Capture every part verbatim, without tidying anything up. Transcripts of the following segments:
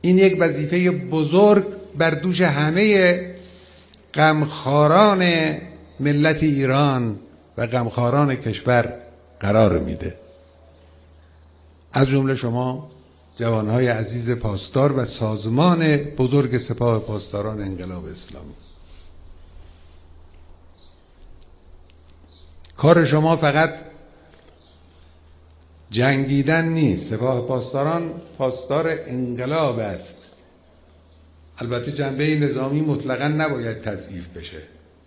این یک وظیفه بزرگ بر دوش همه غمخواران ملت ایران و غمخواران کشور قرار میده، از جمله شما جوانهای عزیز پاسدار و سازمان بزرگ سپاه پاسداران انقلاب اسلامی. کار شما فقط جنگیدن نیست. سپاه پاسداران پاسدار انقلاب است. البته جنبه نظامی مطلقاً نباید تضعیف بشه.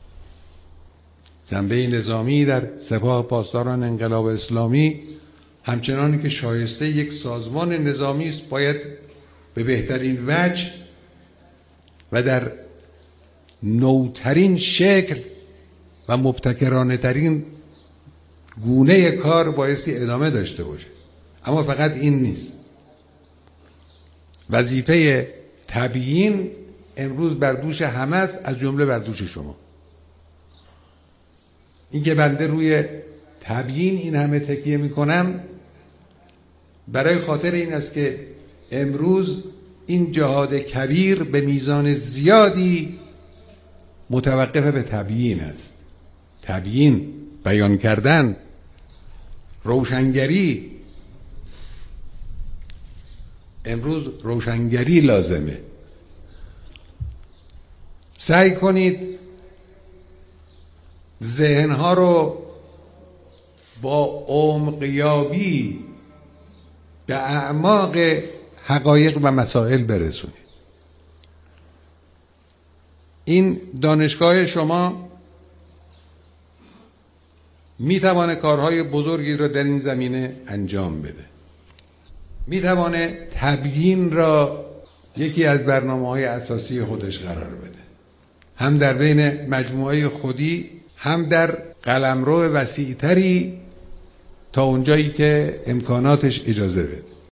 جنبه نظامی در سپاه پاسداران انقلاب اسلامی همچنانی که شایسته یک سازمان نظامی است باید به بهترین وجه و در نوترین شکل و مبتکرانه ترین گونه کار بایستی ادامه داشته باشه. اما فقط این نیست. وظیفه تبیین امروز بر دوش همه است، از جمله بر دوش شما. این که بنده روی تبیین این همه تکیه میکنم برای خاطر این است که امروز این جهاد کبیر به میزان زیادی متوقف به تبیین است. تبیین، بیان کردن، روشنگری. امروز روشنگری لازمه. سعی کنید ذهنها رو با عمقیابی به اعماق حقایق و مسائل برسونید. این دانشگاه شما میتوانه کارهای بزرگی را در این زمینه انجام بده. میتوانه تبیین را یکی از برنامه‌های اساسی خودش قرار بده، هم در بین مجموعه خودی، هم در قلمرو وسیع‌تری تا اونجایی که امکاناتش اجازه بده.